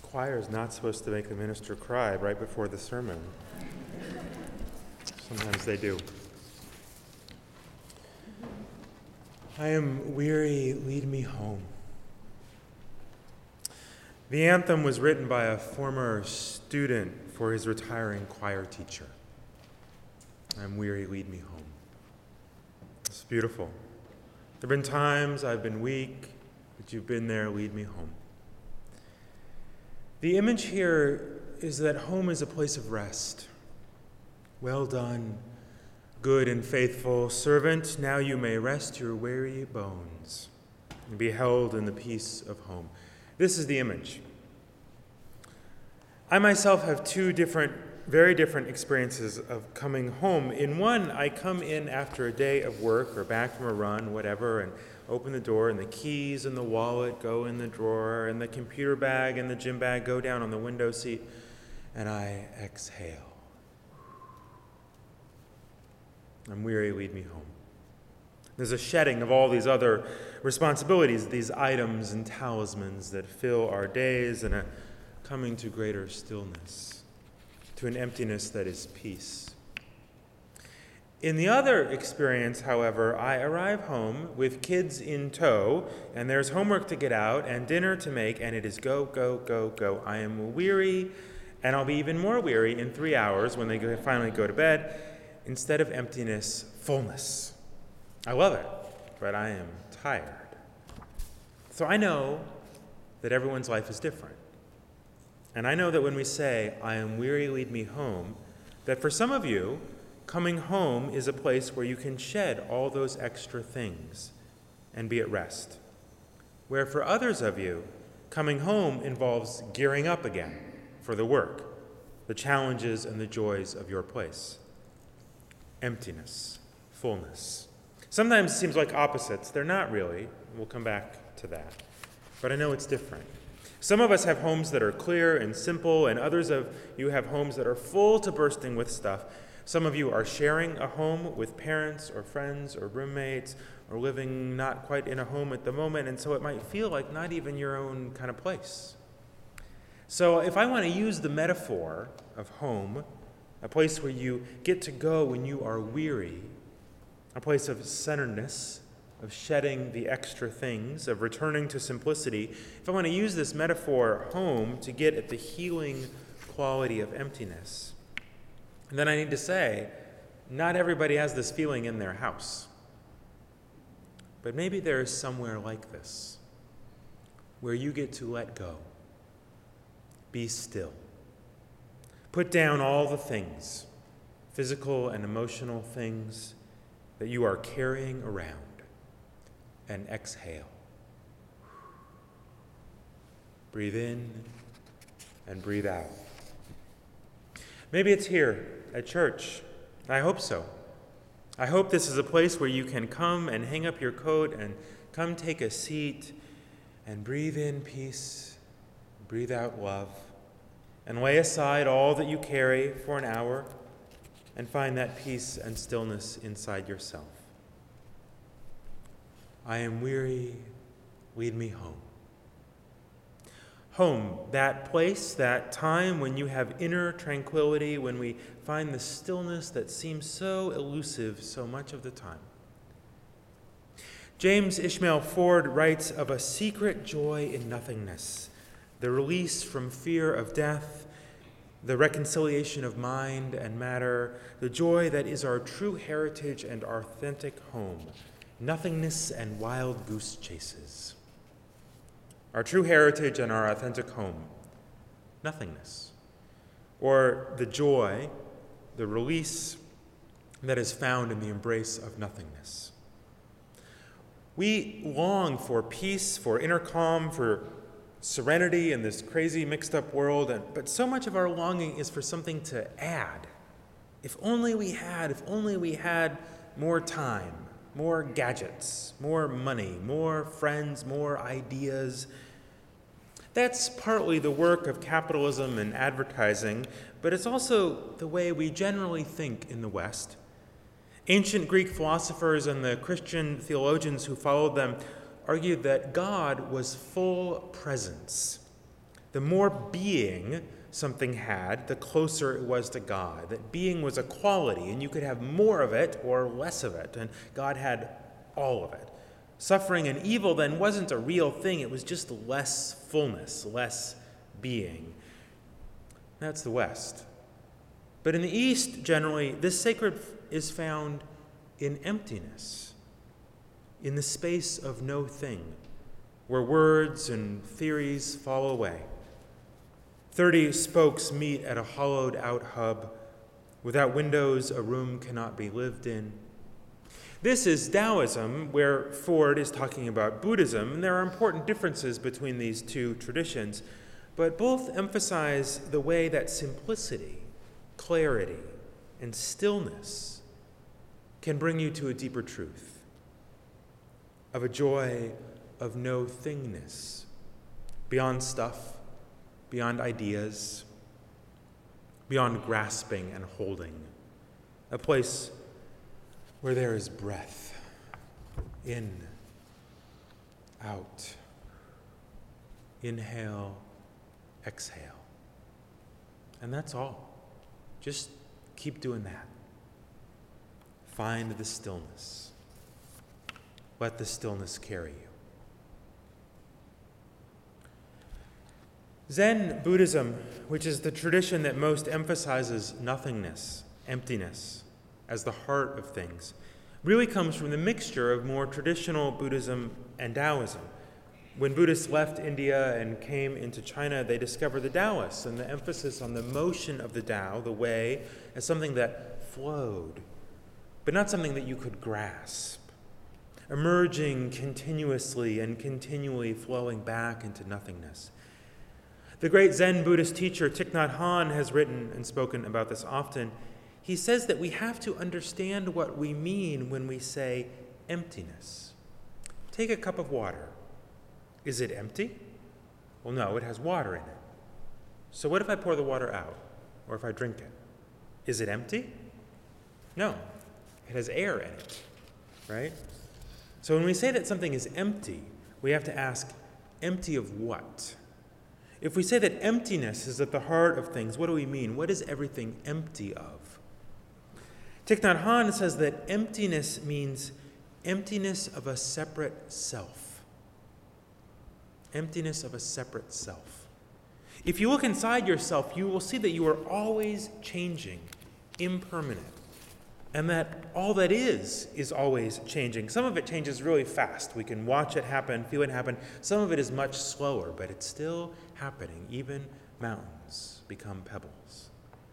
choir is not supposed to make the minister cry right before the sermon. Sometimes they do. I am weary, lead me home. The anthem was written by a former student for his retiring choir teacher. I'm weary, lead me home. It's beautiful. There have been times I've been weak, but you've been there, lead me home. The image here is that home is a place of rest. Well done, good and faithful servant. Now you may rest your weary bones and be held in the peace of home. This is the image. I myself have two very different experiences of coming home. In one, I come in after a day of work or back from a run, whatever, and open the door, and the keys and the wallet go in the drawer, and the computer bag and the gym bag go down on the window seat, and I exhale. I'm weary, lead me home. There's a shedding of all these other responsibilities, these items and talismans that fill our days, and a coming to greater stillness, to an emptiness that is peace. In the other experience, however, I arrive home with kids in tow, and there's homework to get out and dinner to make, and it is go, go, go, go. I am weary, and I'll be even more weary in 3 hours when they finally go to bed. Instead of emptiness, fullness. I love it, but I am tired. So I know that everyone's life is different. And I know that when we say, I am weary, lead me home, that for some of you, coming home is a place where you can shed all those extra things and be at rest. Where for others of you, coming home involves gearing up again for the work, the challenges and the joys of your place. Emptiness, fullness. Sometimes it seems like opposites. They're not really. We'll come back to that. But I know it's different. Some of us have homes that are clear and simple, and others of you have homes that are full to bursting with stuff. Some of you are sharing a home with parents or friends or roommates, or living not quite in a home at the moment, and so it might feel like not even your own kind of place. So if I want to use the metaphor of home, a place where you get to go when you are weary, a place of centeredness, of shedding the extra things, of returning to simplicity, if I want to use this metaphor, home, to get at the healing quality of emptiness, then I need to say, not everybody has this feeling in their house. But maybe there is somewhere like this, where you get to let go, be still, put down all the things, physical and emotional things that you are carrying around, and exhale. Breathe in and breathe out. Maybe it's here at church. I hope so. I hope this is a place where you can come and hang up your coat and come take a seat and breathe in peace, breathe out love, and lay aside all that you carry for an hour and find that peace and stillness inside yourself. I am weary, lead me home. Home, that place, that time when you have inner tranquility, when we find the stillness that seems so elusive so much of the time. James Ishmael Ford writes of a secret joy in nothingness, the release from fear of death, the reconciliation of mind and matter, the joy that is our true heritage and our authentic home, nothingness and wild goose chases. Our true heritage and our authentic home, nothingness. Or the joy, the release that is found in the embrace of nothingness. We long for peace, for inner calm, for serenity in this crazy mixed up world, but so much of our longing is for something to add. If only we had more time, more gadgets, more money, more friends, more ideas. That's partly the work of capitalism and advertising, but it's also the way we generally think in the West. Ancient Greek philosophers and the Christian theologians who followed them argued that God was full presence, The more being something had, the closer it was to God. That being was a quality, and you could have more of it or less of it, and God had all of it. Suffering and evil then wasn't a real thing, it was just less fullness, less being. That's the West. But in the East, generally, this sacred is found in emptiness, in the space of no thing, where words and theories fall away. 30 spokes meet at a hollowed-out hub. Without windows, a room cannot be lived in. This is Taoism, where Ford is talking about Buddhism, and there are important differences between these two traditions, but both emphasize the way that simplicity, clarity, and stillness can bring you to a deeper truth, of a joy of no thingness, beyond stuff, beyond ideas, beyond grasping and holding, a place where there is breath, in, out, inhale, exhale. And that's all. Just keep doing that. Find the stillness. Let the stillness carry you. Zen Buddhism, which is the tradition that most emphasizes nothingness, emptiness, as the heart of things, really comes from the mixture of more traditional Buddhism and Taoism. When Buddhists left India and came into China, they discovered the Taoists and the emphasis on the motion of the Tao, the way, as something that flowed, but not something that you could grasp, emerging continuously and continually flowing back into nothingness. The great Zen Buddhist teacher Thich Nhat Hanh has written and spoken about this often. He says that we have to understand what we mean when we say emptiness. Take a cup of water. Is it empty? Well, no, it has water in it. So what if I pour the water out, or if I drink it? Is it empty? No, it has air in it, right? So when we say that something is empty, we have to ask, empty of what? If we say that emptiness is at the heart of things, what do we mean? What is everything empty of? Thich Nhat Hanh says that emptiness means emptiness of a separate self. Emptiness of a separate self. If you look inside yourself, you will see that you are always changing, impermanent, and that all that is always changing. Some of it changes really fast. We can watch it happen, feel it happen. Some of it is much slower, but it's still happening. Even mountains become pebbles.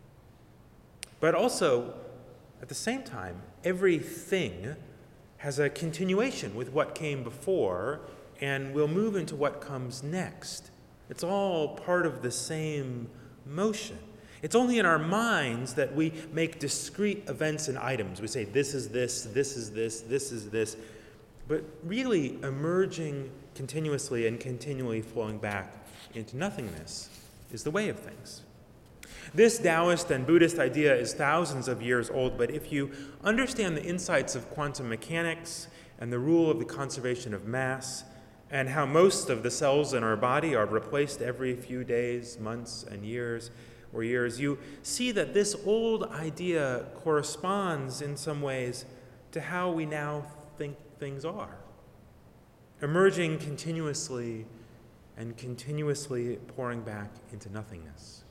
But also, at the same time, everything has a continuation with what came before and will move into what comes next. It's all part of the same motion. It's only in our minds that we make discrete events and items. We say, this is this, this is this, this is this. But really emerging continuously and continually flowing back into nothingness is the way of things. This Taoist and Buddhist idea is thousands of years old, but if you understand the insights of quantum mechanics and the rule of the conservation of mass, and how most of the cells in our body are replaced every few days, months, and years, you see that this old idea corresponds in some ways to how we now think things are, emerging continuously and continuously pouring back into nothingness.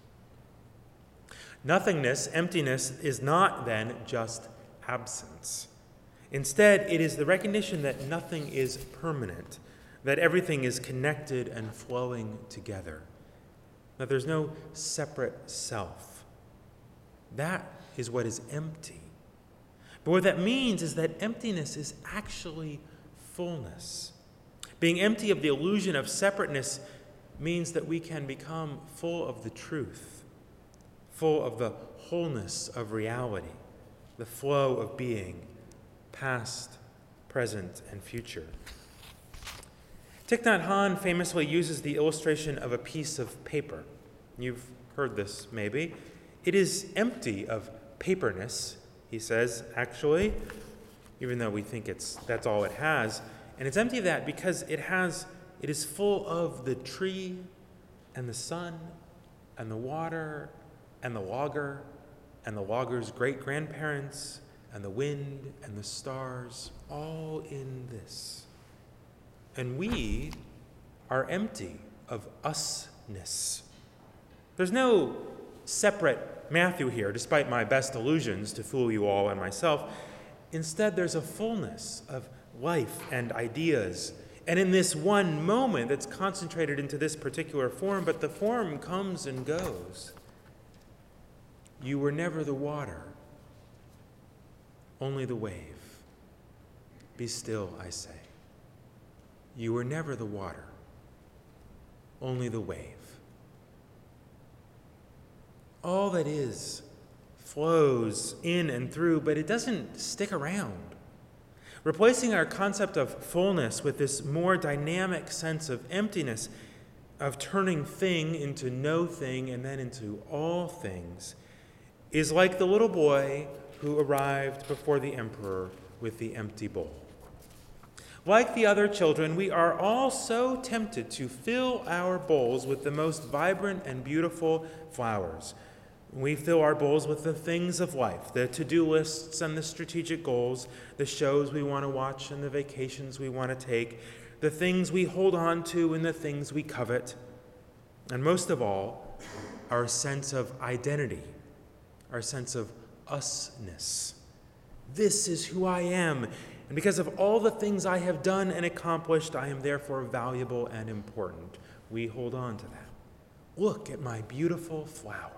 Nothingness, emptiness, is not then just absence. Instead, it is the recognition that nothing is permanent, that everything is connected and flowing together, that there's no separate self. That is what is empty. But what that means is that emptiness is actually fullness. Being empty of the illusion of separateness means that we can become full of the truth, full of the wholeness of reality, the flow of being, past, present, and future. Thich Nhat Hanh famously uses the illustration of a piece of paper. You've heard this, maybe. It is empty of paperness, he says, actually, even though we think that's all it has. And it's empty of that because it is full of the tree and the sun and the water and the logger and the logger's great-grandparents and the wind and the stars, all in this. And we are empty of usness. There's no separate Matthew here, despite my best illusions to fool you all and myself. Instead, there's a fullness of life and ideas. And in this one moment that's concentrated into this particular form, but the form comes and goes. You were never the water, only the wave. Be still, I say. You were never the water, only the wave. All that is flows in and through, but it doesn't stick around. Replacing our concept of fullness with this more dynamic sense of emptiness, of turning thing into no thing and then into all things, is like the little boy who arrived before the emperor with the empty bowl. Like the other children, we are all so tempted to fill our bowls with the most vibrant and beautiful flowers. We fill our bowls with the things of life, the to-do lists and the strategic goals, the shows we want to watch and the vacations we want to take, the things we hold on to and the things we covet, and most of all, our sense of identity, our sense of usness. This is who I am, and because of all the things I have done and accomplished, I am therefore valuable and important. We hold on to that. Look at my beautiful flower.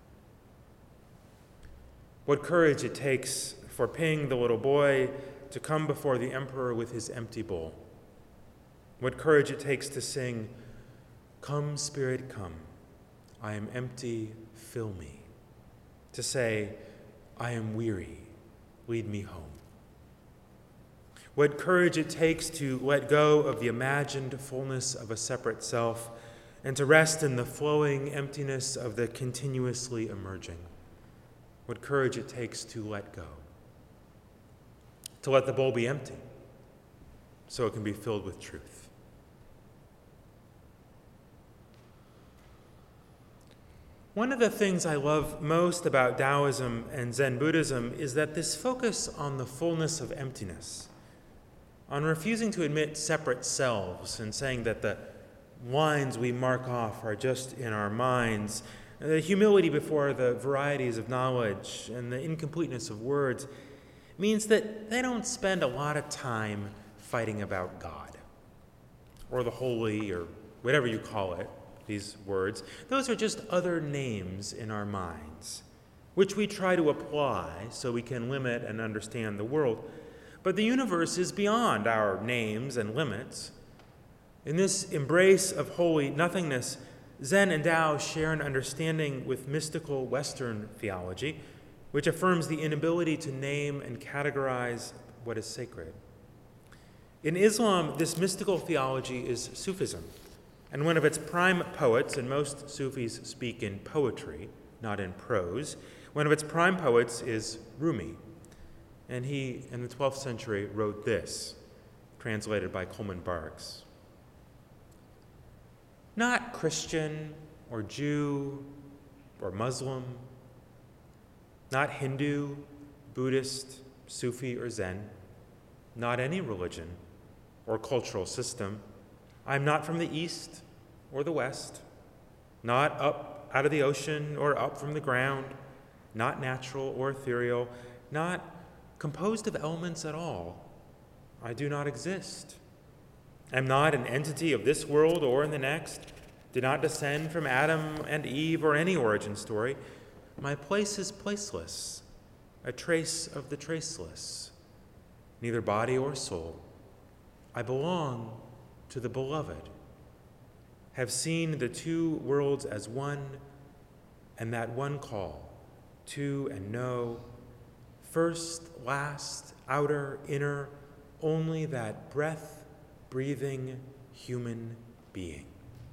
What courage it takes for Ping, the little boy, to come before the emperor with his empty bowl. What courage it takes to sing, "Come, Spirit, come. I am empty, fill me." To say, "I am weary, lead me home." What courage it takes to let go of the imagined fullness of a separate self and to rest in the flowing emptiness of the continuously emerging. What courage it takes to let go, to let the bowl be empty so it can be filled with truth. One of the things I love most about Taoism and Zen Buddhism is that this focus on the fullness of emptiness, on refusing to admit separate selves and saying that the lines we mark off are just in our minds, the humility before the varieties of knowledge and the incompleteness of words, means that they don't spend a lot of time fighting about God or the holy or whatever you call it, these words. Those are just other names in our minds, which we try to apply so we can limit and understand the world. But the universe is beyond our names and limits. In this embrace of holy nothingness, Zen and Tao share an understanding with mystical Western theology, which affirms the inability to name and categorize what is sacred. In Islam, this mystical theology is Sufism, and one of its prime poets, and most Sufis speak in poetry, not in prose, one of its prime poets is Rumi, and he, in the 12th century, wrote this, translated by Coleman Barks. Not Christian or Jew or Muslim, not Hindu, Buddhist, Sufi, or Zen, not any religion or cultural system. I am not from the East or the West, not up out of the ocean or up from the ground, not natural or ethereal, not composed of elements at all. I do not exist. Am not an entity of this world or in the next, did not descend from Adam and Eve or any origin story. My place is placeless, a trace of the traceless, neither body or soul. I belong to the beloved, have seen the two worlds as one, and that one call, to and no, first, last, outer, inner, only that breath-breathing human being.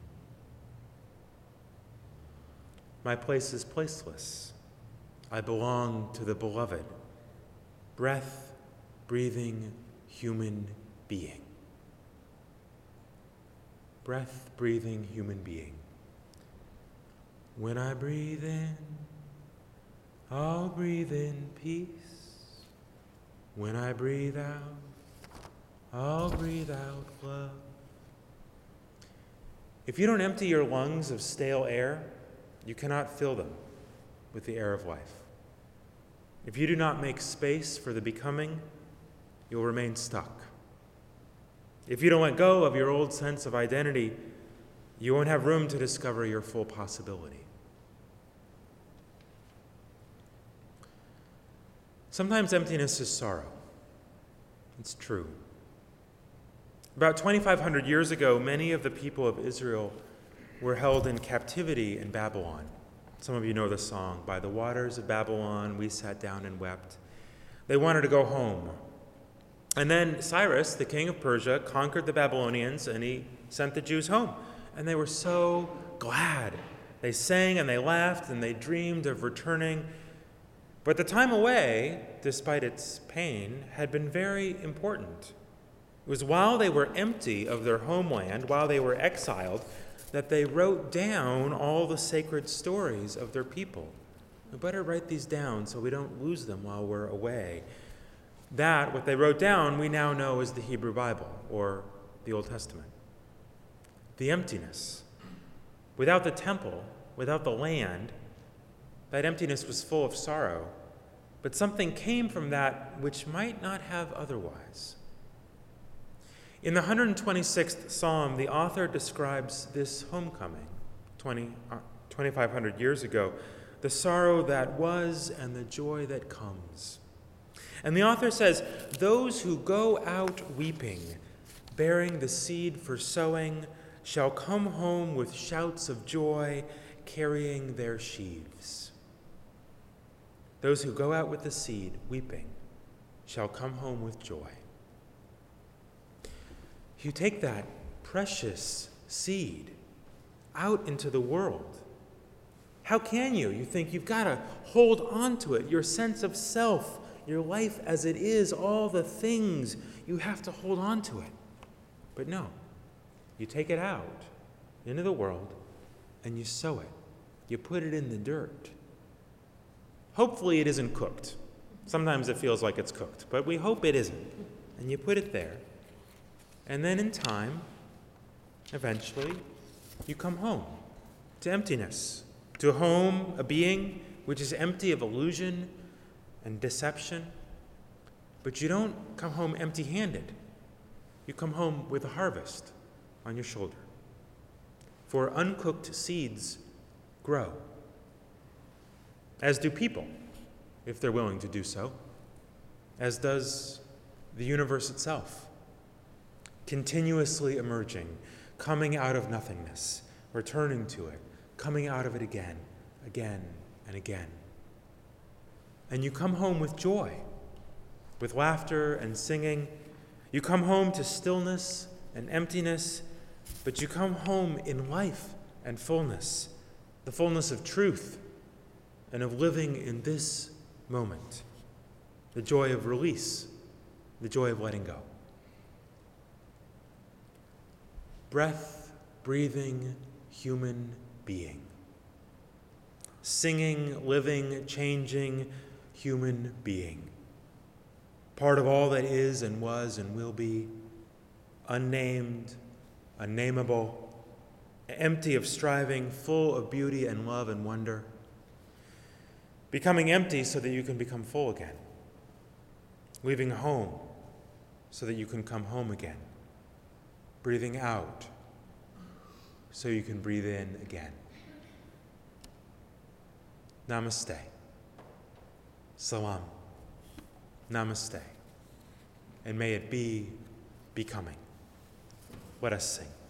My place is placeless. I belong to the beloved, breath-breathing human being. Breath-breathing human being. When I breathe in, I'll breathe in peace. When I breathe out, I'll breathe out love. If you don't empty your lungs of stale air, you cannot fill them with the air of life. If you do not make space for the becoming, you'll remain stuck. If you don't let go of your old sense of identity, you won't have room to discover your full possibility. Sometimes emptiness is sorrow. It's true. About 2,500 years ago, many of the people of Israel were held in captivity in Babylon. Some of you know the song, "By the waters of Babylon, we sat down and wept." They wanted to go home. And then Cyrus, the king of Persia, conquered the Babylonians, and he sent the Jews home. And they were so glad. They sang and they laughed and they dreamed of returning. But the time away, despite its pain, had been very important. It was while they were empty of their homeland, while they were exiled, that they wrote down all the sacred stories of their people. We better write these down so we don't lose them while we're away. That, what they wrote down, we now know as the Hebrew Bible, or the Old Testament. The emptiness. Without the temple, without the land, that emptiness was full of sorrow, but something came from that which might not have otherwise. In the 126th Psalm, the author describes this homecoming 2,500 years ago, the sorrow that was and the joy that comes. And the author says, "Those who go out weeping, bearing the seed for sowing, shall come home with shouts of joy, carrying their sheaves." Those who go out with the seed, weeping, shall come home with joy. You take that precious seed out into the world. How can you? You think you've got to hold on to it, your sense of self, your life as it is, all the things, you have to hold on to it. But no, you take it out into the world and you sow it. You put it in the dirt. Hopefully it isn't cooked. Sometimes it feels like it's cooked, but we hope it isn't. And you put it there. And then in time, eventually, you come home to emptiness, to a home, a being which is empty of illusion and deception. But you don't come home empty-handed. You come home with a harvest on your shoulder. For uncooked seeds grow, as do people, if they're willing to do so, as does the universe itself, continuously emerging, coming out of nothingness, returning to it, coming out of it again, again, and again. And you come home with joy, with laughter and singing. You come home to stillness and emptiness, but you come home in life and fullness, the fullness of truth and of living in this moment, the joy of release, the joy of letting go. Breath, breathing, human being. Singing, living, changing human being. Part of all that is and was and will be, unnamed, unnameable, empty of striving, full of beauty and love and wonder. Becoming empty so that you can become full again. Leaving home so that you can come home again. Breathing out so you can breathe in again. Namaste. Salam. Namaste. And may it be becoming. Let us sing.